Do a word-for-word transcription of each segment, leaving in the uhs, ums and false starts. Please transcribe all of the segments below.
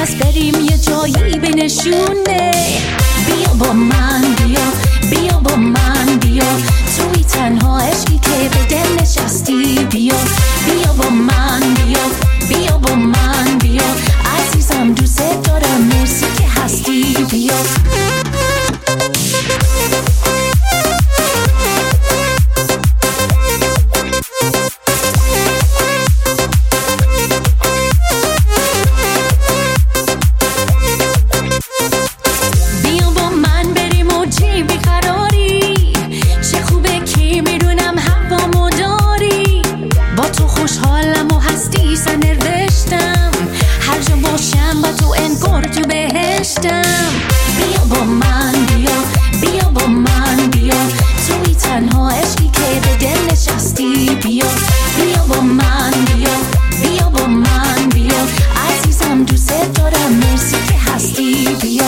از بریم یه جایی بنشونه. بیا با من بیا، بیا با من بیا، توی تنها عشقی که به دل نشستی. بیا بیا با من بیا، بیا با من بیا، عزیزم دوست دارم مرسی که هستی. بیا خوشحالم و هستی سنروشتم، هر جا باشم با تو انگار تو بهشتم. بیا با من بیا، بیا با من بیا، توی تنها عشقی که به دل نشستی. بیا بیا با من بیا، بیا با من بیا، عزیزم دوست دارم مرسی که هستی. بیا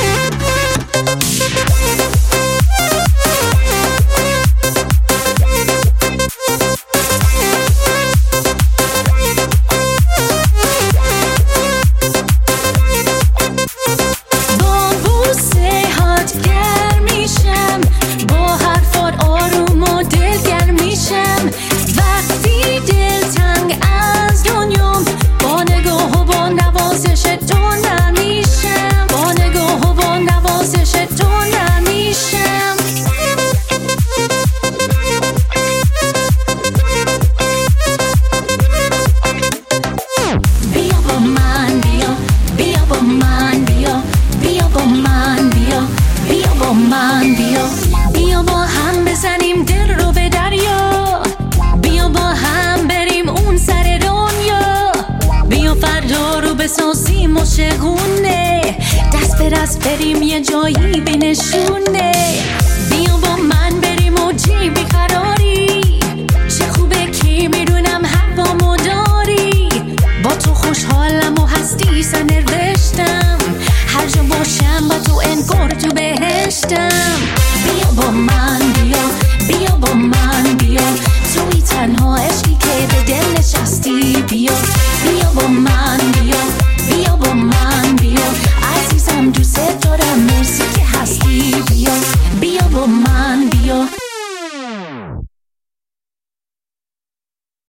من بیا، بیا با هم بزنیم دل رو به دریا. بیا با هم بریم اون سر دنیا. بیا فردا رو بسازیم و شگونه، دست به دست بریم یه جایی بنشونه. بیا با من بریم و جی بیقراری، چه خوبه که میدونم هوامو داری. با تو خوشحالم و هستی سنروشتم، هر جا باشم با تو انگار تو بهشتم. بیا با من بیا، بیا با من بیا، توی تنها عشقی که به دل نشستی. بیا بیا با من بیا، بیا با من بیا، عزیزم دوست دارم مرسی که هستی. بیا بیا با من بیا.